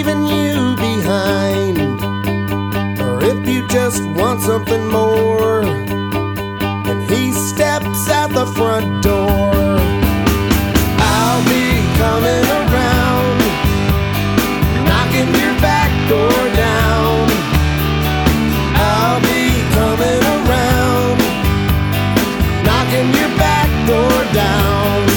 leaving you behind, or if you just want something more, and he steps out the front door. I'll be coming around, knocking your back door down. I'll be coming around, knocking your back door down.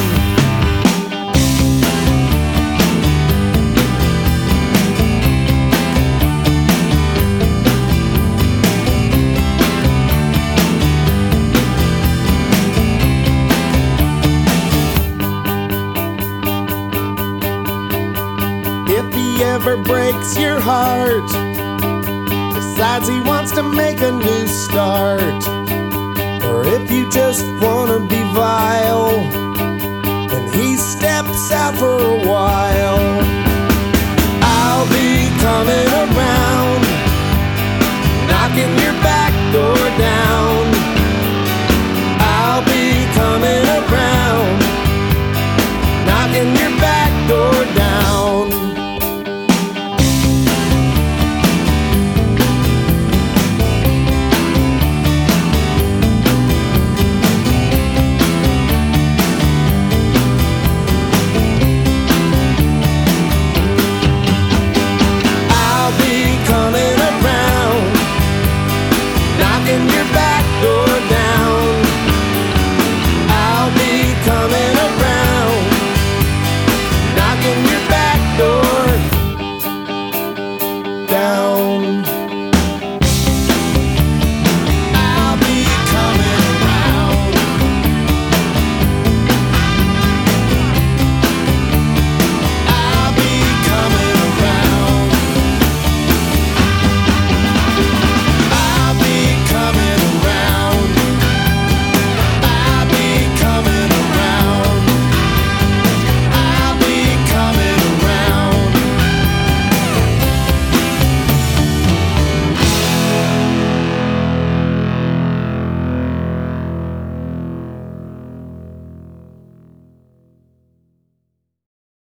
If he ever breaks your heart, decides he wants to make a new start, or if you just wanna be vile, then he steps out for a while.